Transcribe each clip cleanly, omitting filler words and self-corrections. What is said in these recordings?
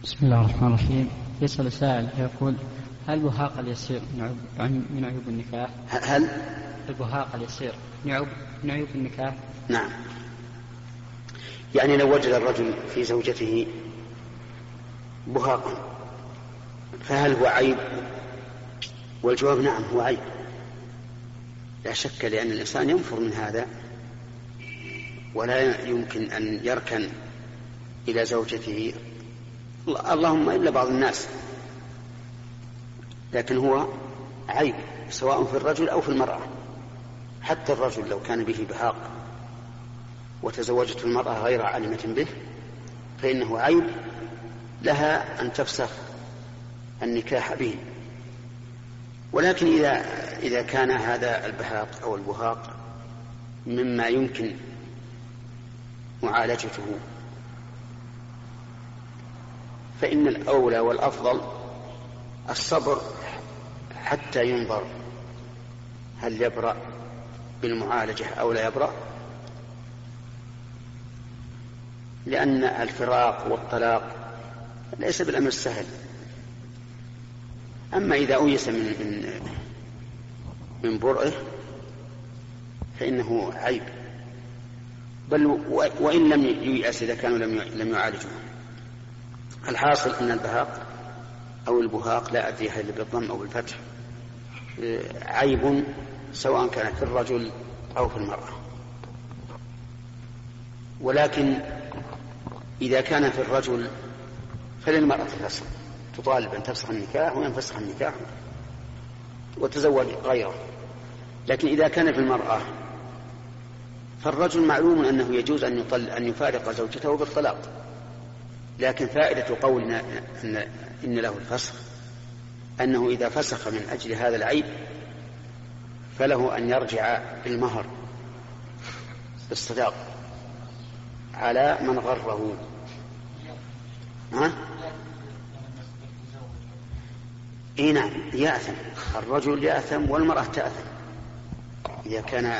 بسم الله الرحمن الرحيم. يسأل سائل يقول: هل البهاق اليسير من عيوب النكاح؟ هل البهاق اليسير من عيوب النكاح؟ نعم. يعني لو وجد الرجل في زوجته بهاقا فهل هو عيب؟ والجواب نعم، هو عيب لا شك، لأن الإنسان ينفر من هذا ولا يمكن أن يركن إلى زوجته، اللهم إلا بعض الناس، لكن هو عيب سواء في الرجل أو في المرأة. حتى الرجل لو كان به بهاق وتزوجته المرأة غير عالمة به فإنه عيب لها أن تفسخ النكاح به. ولكن إذا كان هذا البهاق أو البهاق مما يمكن معالجته فإن الأولى والأفضل الصبر حتى ينظر هل يبرأ بالمعالجة أو لا يبرأ، لأن الفراق والطلاق ليس بالأمر السهل. أما إذا أيس من برئه فإنه عيب، بل وإن لم ييأس إذا كانوا لم يعالجوه. الحاصل أن البهاق أو البهاق، لا أدري هل بالضم أو بالفتح، عيب سواء كان في الرجل أو في المرأة. ولكن إذا كان في الرجل فللمرأة الفسخ، تطالب أن تفسخ النكاح وينفسخ النكاح وتزوج غيره. لكن إذا كان في المرأة فالرجل معلوم أنه يجوز أن يفارق زوجته بالطلاق، لكن فائدة قولنا إن له الفسخ أنه إذا فسخ من أجل هذا العيب فله أن يرجع بالمهر بالصداق على من غره. إيه نعم، يأثم الرجل، يأثم والمرأة تأثم إذا كان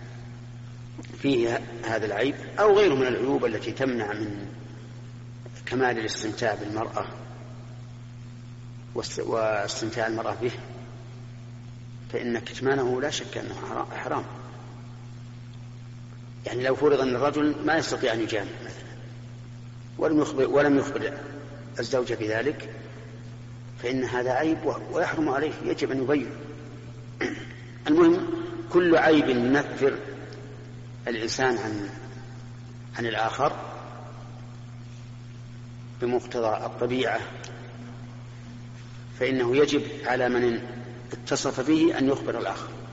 فيه هذا العيب أو غيره من العيوب التي تمنع من كمال الاستمتاع بالمرأة واستمتاع المرأة به، فإن كتمانه لا شك أنه حرام. يعني لو فرض أن الرجل ما يستطيع أن يجامع مثلا ولم يخبر الزوجة بذلك فإن هذا عيب ويحرم عليه، يجب أن يبين. المهم كل عيب ينفر الإنسان عن الآخر بمقتضى الطبيعة فإنه يجب على من اتصف به أن يخبر الآخر.